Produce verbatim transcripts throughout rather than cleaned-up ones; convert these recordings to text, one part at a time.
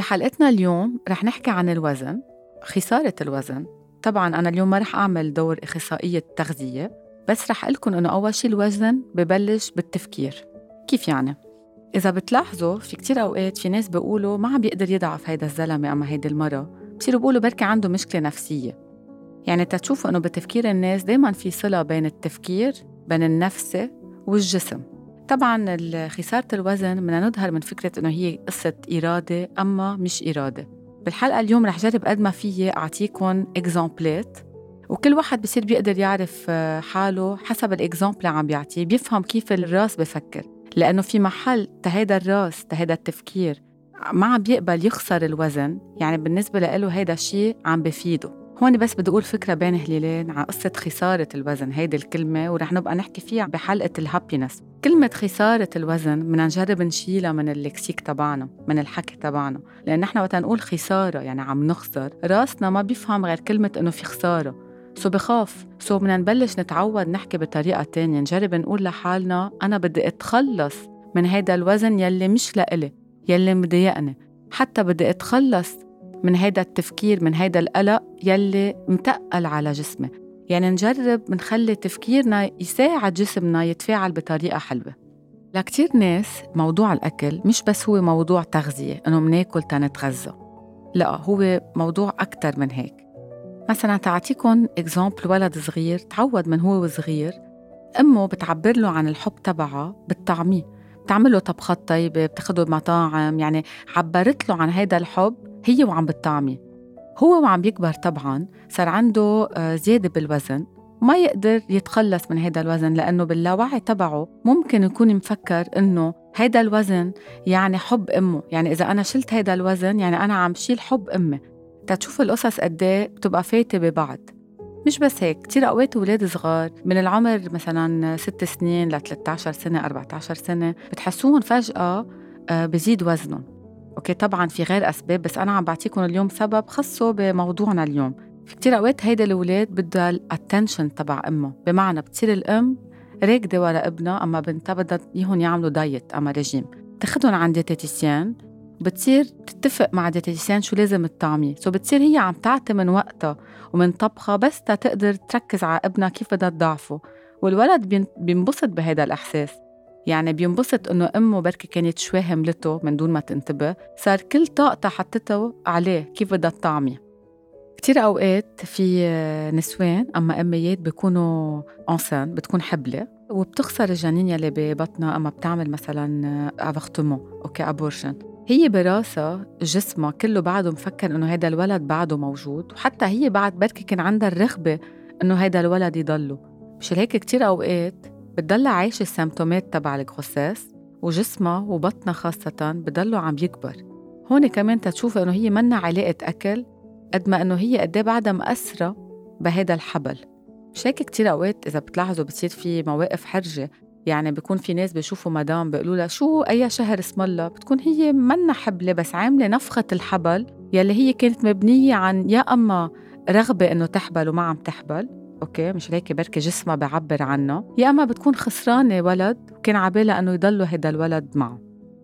بحلقتنا اليوم رح نحكي عن الوزن، خسارة الوزن. طبعاً أنا اليوم ما رح أعمل دور إخصائية تغذية، بس رح أقلكن أنه أول شي الوزن ببلش بالتفكير. كيف يعني؟ إذا بتلاحظوا في كتير أوقات في ناس بيقولوا ما عم بيقدر يضعف هيدا الزلمة أما هيدي المرة، بصيروا بيقولوا بركي عنده مشكلة نفسية. يعني تتشوفوا أنه بتفكير الناس دايماً في صلة بين التفكير بين النفس والجسم. طبعاً خسارة الوزن بدنا نظهر من فكرة أنه هي قصة إرادة أما مش إرادة. بالحلقة اليوم رح جرب قد ما فيي أعطيكم إكزامبلات، وكل واحد بصير بيقدر يعرف حاله حسب الإكزامبل عم بيعطيه، بيفهم كيف الراس بفكر، لأنه في محل تهيدا الراس تهيدا التفكير ما عم بيقبل يخسر الوزن، يعني بالنسبة له هيدا الشيء عم بفيده. هون بس بدي أقول فكرة بين هليلين عن قصة خسارة الوزن، هيدي الكلمة ورح نبقى نحكي فيها بحلقة الهابينس. كلمة خسارة الوزن بدنا نجرب نشيلها من اللكسيك تبعنا، من الحكي تبعنا، لأن نحن وقت نقول خسارة يعني عم نخسر، راسنا ما بيفهم غير كلمة إنه في خسارة، سو بخاف. سو بدنا نبلش نتعود نحكي بطريقة تانية، نجرب نقول لحالنا أنا بدي أتخلص من هيدا الوزن يلي مش لإلي، يلي مضايقني، حتى بدي أتخلص من هيدا التفكير، من هيدا القلق يلي متقل على جسمي. يعني نجرب نخلي تفكيرنا يساعد جسمنا يتفاعل بطريقة حلوة. لكتير ناس موضوع الأكل مش بس هو موضوع تغذية إنه مناكل تنتغذى، لا، هو موضوع أكتر من هيك. مثلا تعطيكم إكزامبل ولد صغير تعود من هو صغير أمه بتعبر له عن الحب تبعها بالطعميه، بتعمله طبخات طيبة، بتاخده بمطاعم، يعني عبرت له عن هيدا الحب هي وعم بالطعميه. هو وعم بيكبر طبعاً صار عنده زيادة بالوزن، ما يقدر يتخلص من هيدا الوزن، لأنه باللاوعي تبعه ممكن يكون مفكر إنه هيدا الوزن يعني حب أمه، يعني إذا أنا شلت هيدا الوزن يعني أنا عم شيل حب أمي. تتشوف القصص قديه بتبقى فايتة ببعض. مش بس هيك، كتير أوقات ولاد صغار من العمر مثلاً ست سنين ل ثلاثة عشر سنة أربعة عشر سنة بتحسوهم فجأة بزيد وزنهم. أوكي، طبعاً في غير أسباب، بس أنا عم بعطيكم اليوم سبب خاصه بموضوعنا اليوم. في كتير أوقات هيدا الولاد بدها الاتنشن تبع أمه، بمعنى بتصير الأم راكدة ورا ابنها أما بنتها بدها يهون يعملوا دايت أما رجيم، تاخدهم عند ديتيسيان، بتصير تتفق مع ديتيسيان شو لازم الطعمية، سو بتصير هي عم تعطي من وقتها ومن طبخة بس تقدر تركز على ابنها كيف بدها تضعفه. والولد بينبسط بهذا الإحساس، يعني بينبسط إنه أمه بركي كانت شوي هملته من دون ما تنتبه، صار كل طاقتها حطته عليه كيف بدها الطعمية. كتير أوقات في نسوان أما أميات بيكونوا أنسان، بتكون حبلة وبتخسر الجنين يلي ببطنها أما بتعمل مثلاً أفورتمون، أوكي أبورشن. هي براسها جسمها كله بعده مفكر إنه هيدا الولد بعده موجود، وحتى هي بعد بركي كان عندها الرغبة إنه هيدا الولد يضله. مش هيك كتير أوقات بتضل عايش السيمتومات تبع الغصاص، وجسمها وبطنها خاصة بضلوا عم يكبر. هون كمان تتشوف إنه هي منا علاقة أكل قد ما إنه هي قديه بعدها مأثرة بهذا الحبل. مش هيك كتير أوقات إذا بتلاحظوا بتصير في مواقف حرجة، يعني بيكون في ناس بيشوفوا مدام بيقولوا لها شو أي شهر اسم الله، بتكون هي منا حبلة بس عاملة نفخة الحبل يلي هي كانت مبنية عن يا أما رغبة إنه تحبل وما عم تحبل، أوكي مش هيك بركي جسمها بعبر عنه، يا أما بتكون خسرانة ولد وكان عبالها أنه يضلوا هيدا الولد معه.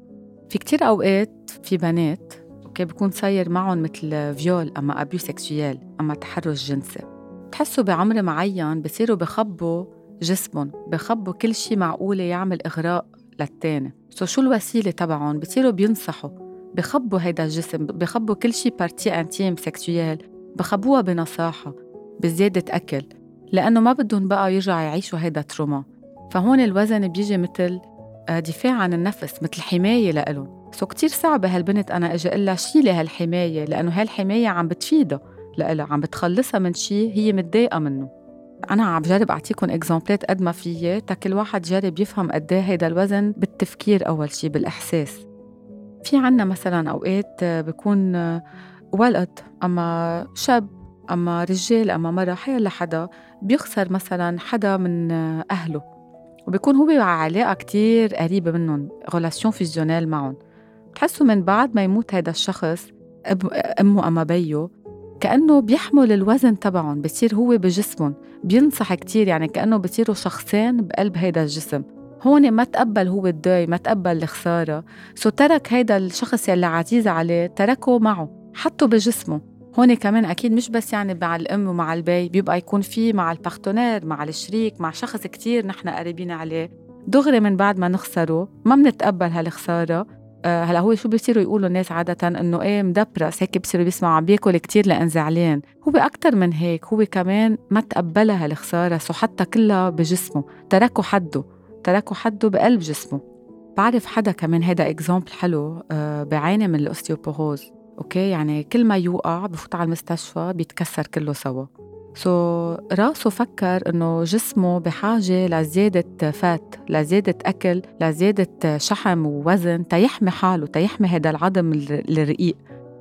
في كتير أوقات في بنات أوكي بيكون صاير معهم مثل فيول أما أبيو سكسويال أما تحرش جنسي، تحسوا بعمر معين بصيروا بخبوا جسمهم، بخبوا كل شي معقولة يعمل إغراء للتاني. سو شو الوسيلة تبعهم؟ بصيروا بينصحوا بخبوا هيدا الجسم، بخبوا كل شي بارتي انتيم سكسويال، بخبوها بنصاحة بزيادة أكل، لأنه ما بدهم بقى يرجعوا يعيشوا هيدا تروما. فهون الوزن بيجي مثل دفاع عن النفس، مثل حماية لإلهم. سو كتير صعبة هالبنت أنا أجي أقول لها شيلي هالحماية، لأنه هالحماية عم بتفيدها لإلها، عم بتخلصها من شي هي متضايقة منه. أنا عم جرب أعطيكم إكزامبلات قد ما فيي تا كل واحد جرب يفهم قديه هيدا الوزن بالتفكير. أول شي بالإحساس. في عنا مثلا أوقات بيكون ولد أما شاب أما رجال أما مرة حيلا حدا بيخسر مثلا حدا من أهله، وبيكون هو علاقة كتير قريبة منهم، غولاسيون فيزيونيل معهم. بتحسوا من بعد ما يموت هيدا الشخص أمه أما بيو كأنه بيحمل الوزن تبعهم، بصير هو بجسمهم، بينصح كتير، يعني كأنه بصيروا شخصين بقلب هيدا الجسم. هون ما تقبل هو الداي، ما تقبل الخسارة، سو ترك هيدا الشخص يلي عزيز عليه تركه معه، حطه بجسمه. هون كمان أكيد مش بس يعني مع الأم ومع البي، بيبقى يكون فيه مع البارتنير، مع الشريك، مع شخص كتير نحن قريبين عليه. دغري من بعد ما نخسره ما منتقبل هالخسارة. آه هلا هو شو بيصيروا يقولوا الناس عادة إنه إيه مدبرس هيك، بيصيروا بيسمعوا عم بياكل كتير لأن زعلان. هو أكتر من هيك، هو كمان ما تقبلها هالخسارة، سو حتى كلها بجسمه، تركوا حده تركوا حده بقلب جسمه. بعرف حدا كمان، هيدا إكزامبل حلو، آه بعاني من الأوستيوبوروز. أوكي، يعني كل ما يوقع بفوت على المستشفى بيتكسر كله سوا. سو راسه فكر إنه جسمه بحاجة لزيادة فات، لزيادة أكل، لزيادة شحم ووزن تيحمي حاله، تيحمي هيدا العظم الرقيق.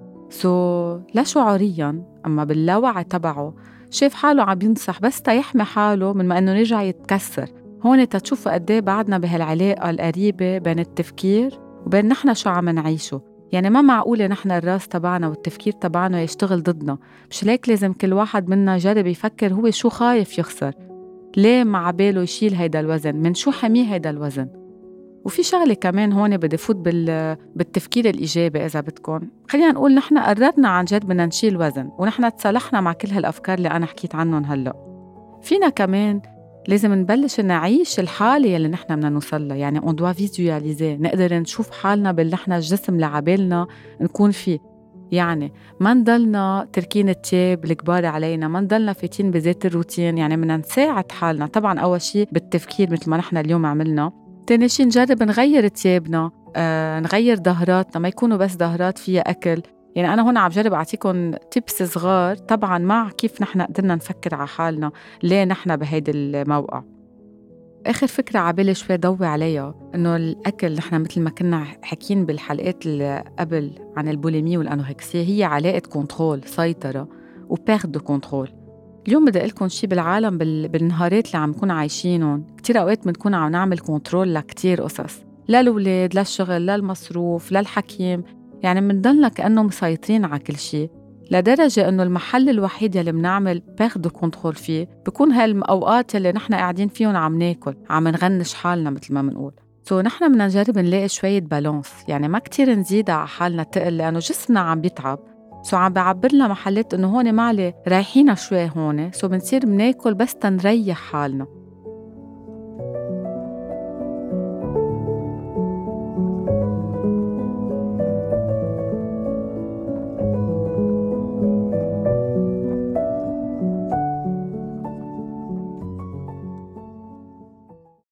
سو لا شعورياً أما باللاوعي تبعه شاف حاله عم ينصح بس تيحمي حاله من ما إنه يرجع يتكسر. هون تتشوفوا قديه بعدنا بهالعلاقة القريبة بين التفكير وبين نحن شو عم نعيشه. يعني ما معقولة نحن الراس تبعنا والتفكير تبعنا يشتغل ضدنا. مش ليك لازم كل واحد منا يجرب يفكر هو شو خايف يخسر، ليه مع باله يشيل هيدا الوزن، من شو حميه هيدا الوزن. وفي شغلة كمان هون بدي فوت بال... بالتفكير الإيجابي. إذا بدكم خلينا نقول نحن قررنا عن جد بدنا نشيل وزن، ونحن تصالحنا مع كل هالأفكار اللي أنا حكيت عنهم هلأ. فينا كمان لازم نبلش نعيش الحالة اللي نحن بدنا نوصلها. يعني on doit visualiser، نقدر نشوف حالنا باللي نحن الجسم اللي عبالنا نكون فيه. يعني ما نضلنا تركين التياب الكبار علينا، ما نضلنا فاتين بذات الروتين. يعني بدنا نساعد حالنا طبعا أول شيء بالتفكير مثل ما نحن اليوم عملنا. تاني شيء نجرب نغير تيابنا، آه، نغير ظهراتنا، ما يكونوا بس ظهرات فيها أكل. يعني أنا هون عم جرب أعطيكم تيبس صغار طبعاً مع كيف نحن قدرنا نفكر على حالنا ليه نحن بهيدا الموقع. آخر فكرة عبالي شوي ضوي عليها، إنه الأكل نحن مثل ما كنا حكين بالحلقات اللي قبل عن البوليمية والأنوركسيا هي علاقة كنترول، سيطرة وبيرد دو كنترول. اليوم بدي أقول لكم شي بالعالم بالنهارات اللي عم نكون عايشينهم، كتير أوقات بنكون عم نعمل كنترول لكتير قصص، لا الولاد، لا الشغل، لا المصروف، لا الحكيم. يعني منضلنا كأنه مسيطرين على كل شي، لدرجة إنه المحل الوحيد يلي منعمل باخدو كنترول فيه بكون هالأوقات يلي نحن قاعدين فيهم عم ناكل، عم نغنش حالنا مثل ما منقول. سو نحن بدنا نجرب نلاقي شوية بالانس، يعني ما كتير نزيد على حالنا تقل، لأنه جسمنا عم بيتعب. سو عم بعبر لنا محلات إنه هون معلي رايحينا شوي هون، سو بنصير بناكل بس تنريح حالنا.